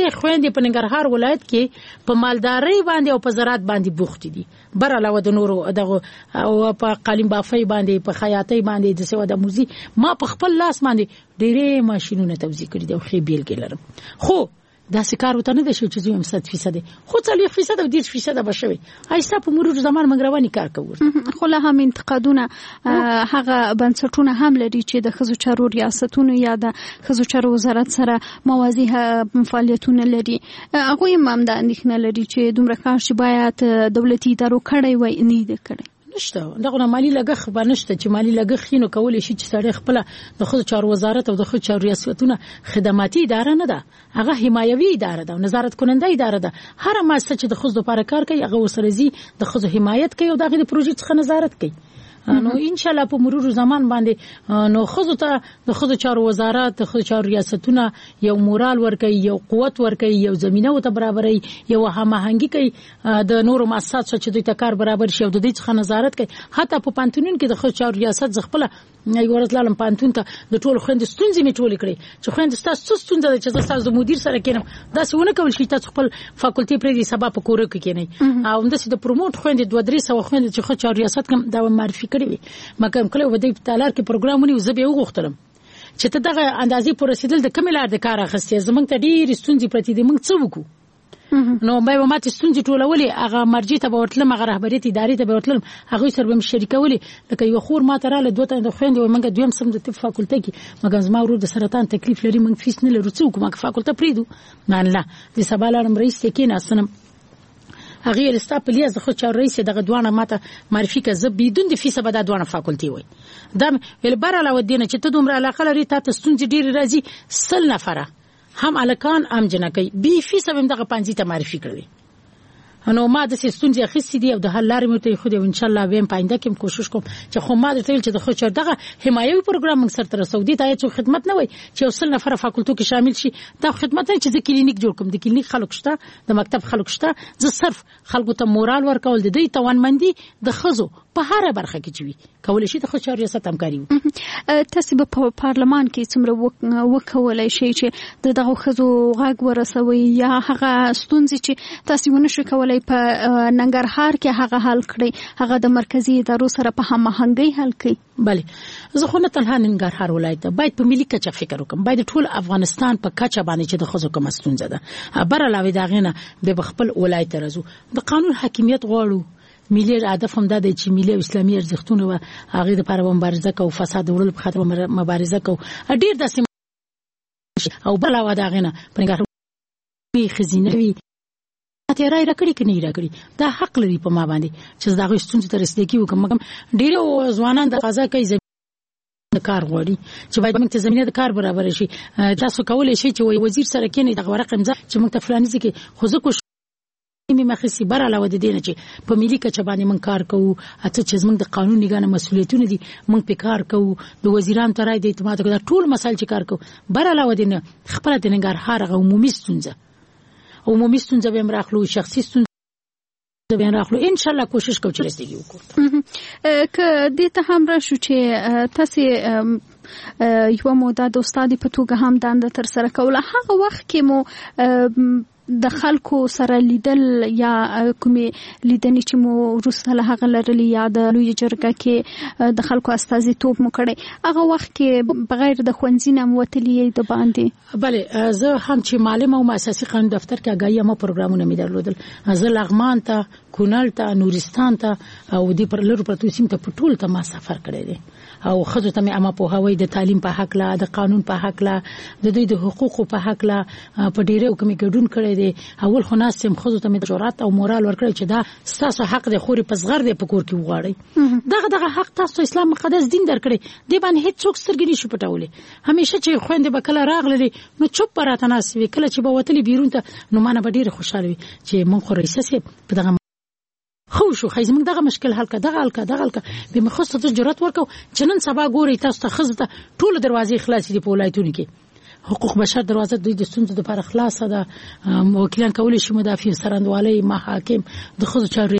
ډېرې خويندې په ننګرهار ولایت کې په مالدارۍ باندې او په زراعت باندې بوخت دي بر علاوه د نورو دغه او په قالین بافۍ باندې په خیاطۍ باندې د سواد موزي ما په خپل لاس باندې ډېرې ماشينونه توزیع کړي دي خو بیلګې لرم خو دا سکار وته نه د شو چې زم 100% خو 40% او 10% بشوي ایسا په مرور زمان منګرواني کار کوي خو له هم انتقادونه هغه بنسټونه هم لري چې د خزو چارو ریاستونو یا د خزو چارو وزارت سره موازی فعالیتونه لري هغه هم د اندېښنه لري چې دومره کار چې باید دولتي ادارو کړی وای نه دی کړی نشته دغه مالی لګښ به نشته چې مالی لګښ خینو کولای شي چې سړی خپل د خود چارو وزارت او د خود چارو ریاستونه خدماتي اداره نه ده هغه حمایوي اداره ده نظارت کننده اداره ده هر مؤسسه چې د خود لپاره کار کوي هغه ورسره د خود حمایت کوي او دغه د پروژې څخه نظارت کوي نو ان شاء الله په مرور زمان باندې نو خود ته د خود چارو وزارت د خود چارو ریاستونه یو مورال ورکوي یو قوت ورکوي یو زمينه او ته برابري یو هماهنګي کوي د نورو مؤسسات چې دوی ته کار برابر شي او د دې څخه نظارت کوي حتی په پانتونین کې د خود چارو ریاست ځخپل یو ورځلم پانتون ته د ټول خويند ستونزې می ټول کړي چې خويند تاسو ستونزه چې تاسو د مدیر سره کېنم دا څونه کول شي تاسو خپل فاکولټي پرې سبب په کور کې کېنی او د پروموټ خويند 2-3 خويند چې خود چارو ریاست کوم دا معرفي کړی مګم کله ودی په تالار کې پروګرامونه زبې وغوښتلم چې ته دغه اندازې پر رسیدل د کملار د کار اخستې زمنګ ته ډېر ستونزې پرتی دي موږ څه وکړو نو به ما ته ستونزې ټولولې هغه مرجع ته ورتلم هغه رهبریت ادارې ته ورتلم هغه سره به شریکولې لکه یو خور ما ته رااله دوته د خويند او منګه دویم سم د طب فاکولټي کې مګم زما ورور د سرطان تکلیف لري موږ فیس نه لرو څوک ما فاکولټه پریدو نه الله د سبالارم رئیس کې نه اسنم هغه رستا پلیاز د خو چار رئیس دغه دوانه ماته معرفي کزه بدون د فیس به د دوانه فاکولټي وای دا ول بر علاوه دینه چې ته دومره علاقه لري تاسو ستونزې ډیر راځي سل نفره هم الکان ام جنکی بي فیس هم دغه پنځه ته معرفي کړی نو ما د ستونزې اخیستې دي او د حل لارې مته خو دې ان شاء الله ویم پاینده کوم کوشش کوم چې خو ما د تل چې د خو چر دغه حمایوي پروګرام موږ سره تر سعودي ته چې خدمت نه وای چې وصل نفر فاکولټو کې شامل شي دا خدمت نه چې د کلینیک جوړ کوم د کلینیک خلک شته د مکتب خلک شته زه صرف خلکو ته مورال ورکول د دې توانمندي د خزو په هر برخه کې چوي کولای شي د خو چر ریاست همکاري تاسو په پارلمان کې څومره وکولای شي چې دغه خزو غاګ ورسوي یا هغه ستونزې چې تاسو ونه شو کولای په ننګرهار کې هغه حل کړی هغه د مرکزی ادارو سره په هماهنګي حل کړي بله زه خو نه تنها ننګرهار ولایت باید په ملي کچه فکر وکم باید ټول افغانستان په کچه باندې چې د خزو کوم ستونزه ده بر علاوه دا غنه به خپل ولایت راځو د قانون حاکمیت غواړو ملي هدف هم دا دی چې ملي او اسلامي ارزښتونه او هغه لپاره مبارزه کوو فساد وړل په خاطر مبارزه کوو ډیر داسې او بل علاوه دا غنه پنګار خزینوي ته راي راکړي کني راکړي دا حق لري په ما باندې چې دا غو ستونزې تر رسیدګي وکم ډیر ځوانان د قضا کوي د کار غوړي چې باید موږ ته زمينه د کار برابر شي تاسو کولای شئ چې وزیر سره کېنی د ورقه امضا چې موږ ته فلاني ځکه خو زه می مخسي بر علاوه د دینه چې په ملي کچه باندې من کار کوو اته چې زموږ د قانون لګانه مسولیتونه دي موږ په کار کوو د وزیران ترای د اعتماد کړه ټول مسایل چې کار کوو بر علاوه دینه خپل د ننګرهار عمومي ستونزه به مراخلو شخصي ستونزه به مراخلو ان شاء الله کوشش کوو چې رسېږي وکړو که دې ته هم راشو چې تاسو یو موده د استاد په توګه هم دنده تر سره کوله هغه وخت کې مو د خلکو سره لیدل یا کومې لیدنې چې مو وروسته له هغه لرلې یا د لوی جرګه کې د خلکو استازیتوب مو کړی هغه وخت کې بغیر د ښوونځي نه وتلې د باندې بله زه هم چې معلم او مؤسسي قانون دفتر کې اگاهي ما پروګرامونه می درلودل زه لغمان ته کونړ ته نورستان ته او د پر لرو پرتو سیم ته پټول ته ما سفر کړی دی او خزو ته مې اما په هوای د تعلیم په حق لا د قانون په حق لا د دوی د حقوقو په حق لا په ډیرو کومې ګډون کړی دی اول خو ناس سم خزو ته مې جرأت او مورال ورکړی چې دا تاسو حق د خوري په صغر دی په کور کې وغواړي دغه حق تاسو اسلام مقدس دین درکړي دی باندې هیڅ څوک سترګې نشي پټولې همیشه چې خويندې بکله راغلي نو چوپ پراته ناس وی کله چې به وتلی بیرون ته نو مانه به ډیره خوشاله وي چې مونږ خو رئیسه په دغه خو شو خیز موږ دغه مشکل حل کړه به مخصوص ته جرأت ورکو چې نن سبا ګوري تاسو ته خزته ټول دروازې خلاصې دي په ولایتونو کې حقوق بشر دروازه د ستونزو لپاره خلاصه ده وکیلان کولی شي مدافع سرندوالي محاکم د خزو چاري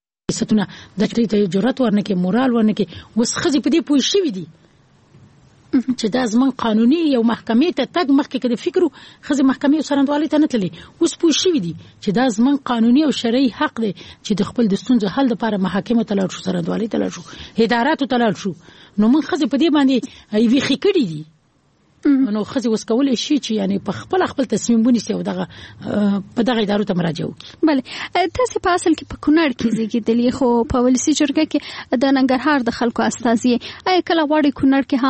ستونه د ټیټه جرأت ورنکې مورال ورنکې وس خزي په دې پوي شي دي چې دا زمون قانوني یو محکمې ته تګ مخکې کړي فکرو خزي محکمې سرندوالي ته نه تللی اوس پوه شي دي چې دا زمون قانوني او شرعي حق دی چې د خپل د ستونزو حل لپاره محاکمه ته لاړ شو سرندوالي ته لاړ شو اداراتو ته لاړ شو نو موږ خزي په دې باندې وی خکړي دي نو خزي وس کولای شي چې یعنی په خپل تصمیم ونیسي او دغه په دغه ادارو ته مراجعه وکړي. بله تاسو په اصل کې په کونړ کې زیږیدلې خو په ولسی جرګه کې د ننګرهار د خلکو استازي اي کله غواړي کونړ کې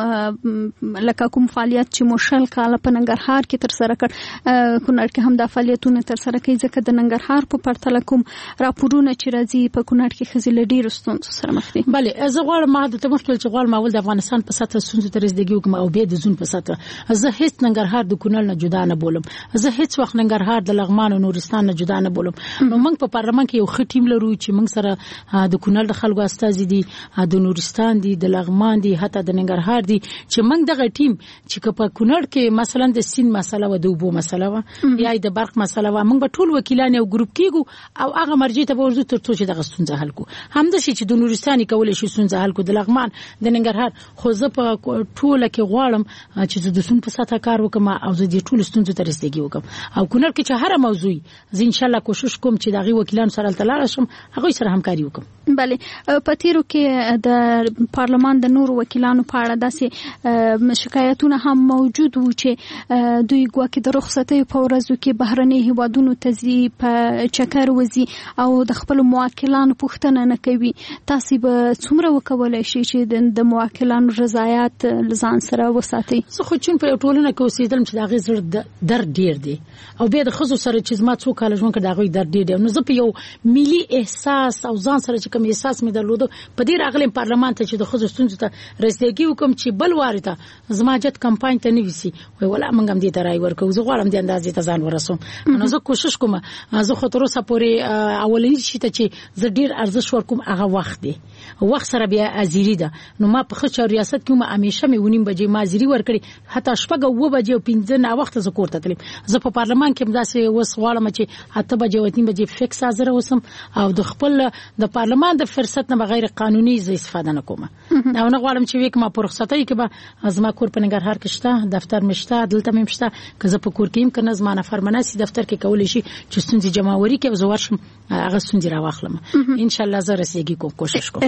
هم لکه کوم فعالیت چې مشل کاله په ننګرهار کې تر سره کړ کونړ کې هم د فعالیتونو تر سره کوي ځکه د ننګرهار په پرتله کوم راپورونه چې راځي په کونړ کې خزي لډیر ستونزو سره مخ دي. بله زه غواړم ما د تمخل چې غواړم اول د افغانستان په سطح ستونزو تر رسیدګي وکم او بیا د زون ساته زه هیڅ ننګرهار د کونړ نه جدا نه بولم زه هیڅ وخت ننګرهار د لغمان او نورستان نه جدا نه بولم نو موږ په پارلمان کې یو ښه ټیم لرو چې موږ سره د کونړ د خلکو استازي دي د نورستان دي د لغمان دي حتی د ننګرهار دي چې موږ دغه ټیم چې په کونړ کې مثلا د سین مسله و د اوبو مسله و یا د برق مسله و موږ ټول وکیلان یو ګروپ کېګو او هغه مرجع ته ورځو تر څو چې دغه ستونزه حل کو همدا شي چې د نورستان کولای شي ستونزه حل کو د لغمان د ننګرهار خو زه په ټوله کې غواړم چې د سون په ساته کار وکم او د دې ټول ستونزو ته رسیدګي وکم او کونړ کې چې هر موضوع زه ان شاء الله کوشش کوم چې دغه وکیلانو سره تلاړ شم هغه سره همکاري وکم. بله پتیرو کې د پارلمان د نور وکیلانو په اړه داسې شکایتونه هم موجود وو چې دوی ګواکې د رخصتۍ په ورځو کې بهرني هیوادونو ته ځي په چکر وځي او د خپل موکلانو پوښتنه نه کوي. تاسو به څومره وکولای شئ چې د موکلانو رضایت لزان سره وساتئ؟ زه خو چون په ټولنه کې اوسېدم چې دا غي زړه درد ډیر دی او بیا د خزو سره چې ما څو کال ژوند کړ دا غي درد ډیر دی نو زه په یو ملي احساس او ځان سره چې کوم احساس مې درلود په دې راغلم پارلمان ته چې د خزو ستونزو ته رسیدګي وکم چې بل وارته زما جت کمپاین ته نیوسی وای ولا منګم دې ته راي ورکو زه غواړم دې اندازې ته ځان ورسوم نو زه کوشش کوم زه خو تر اوسه پورې اولنی شي ته چې زه ډیر ارزښ ورکوم هغه وخت دی وخت سره بیا ازيري ده نو ما په خچ ریاست کې ما همیشه مې ونیم بجې ما ازيري ورکړي حتی شپږ و بجې او 15 نه وخت زه کوړه تلم زه په پارلمان کې مداسې وس غواړم چې 8 بجې او 3 بجې فکس حاضر اوسم او د خپل د پارلمان د فرصت نه بغیر قانوني زه استفاده نه کوم او نه غواړم چې وک ما په رخصتۍ کې به از ما کور په ننګرهار کې شته دفتر مشته دلته مې شته که زه په کور کې کنه زما نفر مناسي دفتر کې کولای شي چې ستونزې جمعوري کې زه ورشم هغه ستونزې راواخلم ان شاء الله زه رسیدګي کوم کوشش کوم.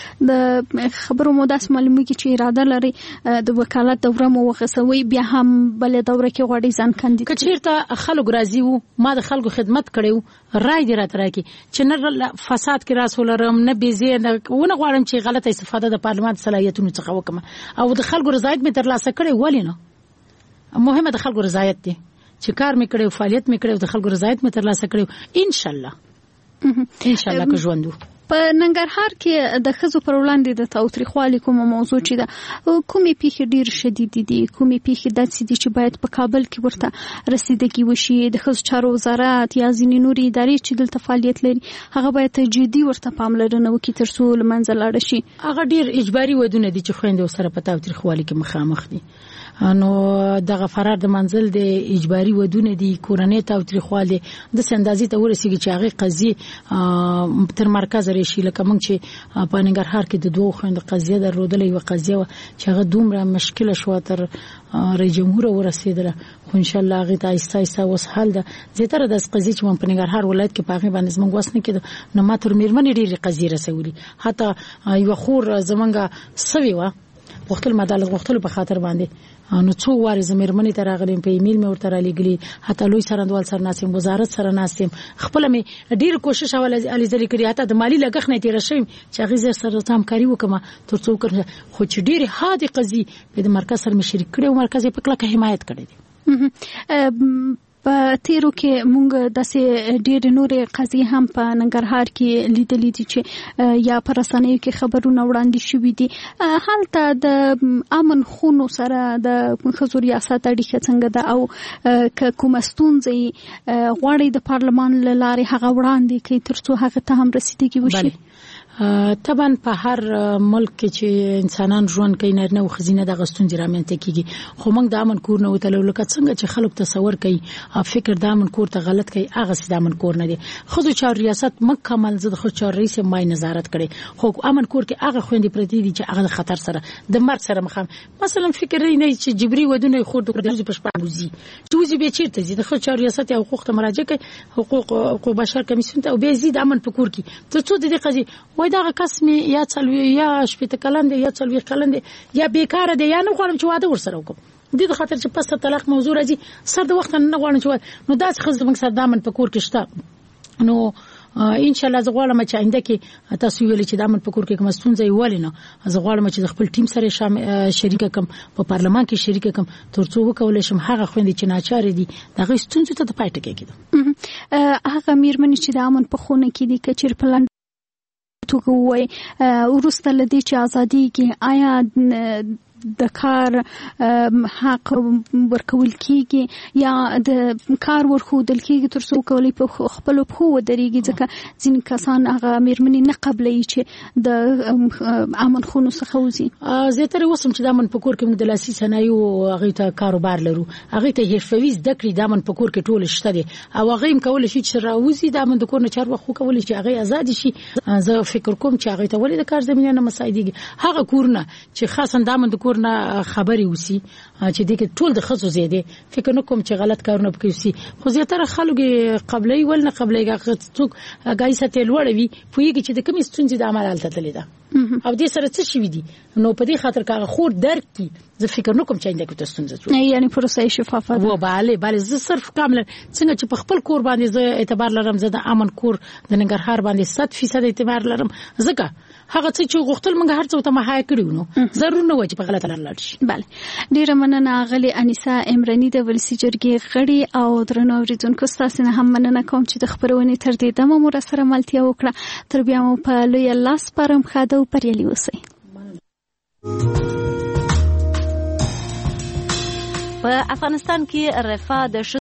د خبرو مو داس معلومیږي چې اراده لري د وکالت دوره مو وغسوي بیا هم بل دوره کې غوړي ځان کاندید کچیرته خلک راضي وو ما د خلکو خدمت کړو رای دی راته راکی چې نه فساد کې راسولرم نه بيزي نه ونه غواړم چې غلطه استفاده د پارلمان صلاحیتونو څخه وکم او د خلکو رضایت می ترلاسه کړي ولی نه مهمه د خلکو رضایت دی چې کار می کړو فعالیت می کړو د خلکو رضایت می ترلاسه کړو ان شاء الله که ژوندو. په ننګرهار کې د خزو پر وړاندې د تاوتریخوالي کوم موضوع چې ده کومې پیښې ډیر شدید دي کومې پیښې داسې دي چې باید په کابل کې ورته رسیدګي وشي د خزو چارو وزارت یا ځینې نورې ادارې چې دلته فعالیت لري هغه باید جدي ورته پاملرنه وکړي تر څو لمنځه لاړ شي. هغه ډیر اجباري ودونه دي چې خويندې سره په تاوتریخوالي کې مخامخ دي نو دغه فرار د منزل د اجباري ودونه دي کورنۍ تاوتریخواله د سندازي ته ورسیږي چې هغه قضیه تر مرکز راشي لکه موږ چې په ننګرهار کې د دوه خويند قضیه درلودلې و قضیه چې هغه دومره مشکله شو تر رئیس جمهور ورسیدله خو ان شاء الله هغه ته ایسته وس حل ده زیاتره د قضیه چې په ننګرهار ولایت کې پاغي باندې موږ وسنه کې نو ماتور میرمنې ډېری قضیه رسولي حتی یو خور زمونږه سوي و وختل مدال وختل په خاطر باندې نو څو واره زميرمنې ته راغلم په ایمیل مې ورته را لګلی حتی لوی سرندوال سره ناسم وزارت سره ناسم خپل مې ډیر کوشش اول علي زری کړی حتی د مالی لګښ نه تیر شوم چې هغه سره همکاري وکم تر څو کړ خو چې ډیر هادي قضیه په د مرکز سره مشرک کړي او مرکز په کله حمایت کړی دي. په تیرو کې مونږ داسې ډېر نورې قضیې هم په ننګرهار کې لیدلې دي چې یا پر رسنیو کې خبرونه وړاندې شوي دي هلته د امن خونو سره د خزو ریاست اړیکه څنګه ده او که کومه ستونزه غواړي د پارلمان له لارې هغه وړاندې کوي تر څو هغه ته هم رسیدګي وشي. طبعا په هر ملک کې چې انسانان ژوند کوي نارینه او ښځینه د غستون رامنځته کیږي خو موږ د امن کور نه وتلو لکه څنګه چې خلک تصور کوي او فکر د امن کور ته غلط کوي هغه د امن کور نه دی خو د چار ریاست مکمل زده خو چار رئیس مای نظارت کړي خو امن کور کې هغه خويندې پرتی دي چې هغه خطر سره د مرګ سره مخام مثلا فکر نه چې جبري ودونه خور د ورځې په شپه وزي دوزي به چیرته زی د خو چار ریاست او حقوق ته مراجعه کوي حقوق بشر کمیسیون ته او به زید امن په کور کې ته څه د دې قضیه وای دا قسم یا څلوي یا شپته کلند یا څلوي کلند یا بیکاره دی یا نه غواړم چې واده ورسره وکم د خاطر چې پس طلاق موضوع راځي سر د وخت نه غواړم چې نو دا څه موږ سره دامن په کور کې شته نو ان شاء الله زه غواړم چې آینده کې تاسو ویل چې دامن په کور کې کوم ستونزې ولینه زه غواړم چې خپل ټیم سره شریک کم په پارلمان کې شریک کم ترڅو وکولای شم هغه خويندې چې ناچار دي دغه ستونزې ته پای ټکی کړم هغه میرمنې چې د امن په خونه کې دي کچیر پلان توګه وای ورسته لدی چې ازادي کې آیا د کار حق ورکول کیږي یا د کار ورخودل کیږي ترڅو کولی په خپل خو ودرېږي ځکه ځین کسان هغه میرمنې نه قبلې چې د امن خونو څخه وځي زه تر اوسم چې د امن پکور کې موږ د لاسي صنایع او هغه ته کاروبار لرو هغه ته حرفوي زده کړې د امن پکور کې ټول شته دي او هغه هم کول شي چې راوځي د امن د کور نه چار وخت کول شي هغه آزاد شي زه فکر کوم چې هغه ته ولې د کار زمينه نه مساعدېږي هغه کورونه چې خاصه د امن د کور نه خبري وسی چې دغه ټول د خصو زیاده فکر نکوم چې غلط کارونه وکړي خو زیاتره خلک قبلې ول نه قبلې څوک غاي ستې لوړوي پویږي چې د کوم ستونزې د عمل حالت تللی ده او دې سره څه شي دي نو په دې خاطر کاغه خور درک کی زه فکر نکوم چې انده کې ستونزه نه یعنی پروسه شفافه و bale زه صرف کامل څنګه چې په خپل کور باندې زه اعتبار لرم زه د امن کور د ننګرهار باندې 100% اعتبار لرم ځکه هغه څه چې غوښتل موږ هر څه ته مهیا کړیو نو ضرور نه و چې په غلطه لار لاړ شي bale ډیره مننه غلي انیسا امرنی د ولسی جرګې غړي او درنو اوریدونکو تاسو نه هم مننه کوم چې د خبرونې تر دې دمه مو سره ملتیا وکړه تر بیا مو په لوی الله سپارم خاده او پرېلی اوسئ په افغانستان کې رفاه د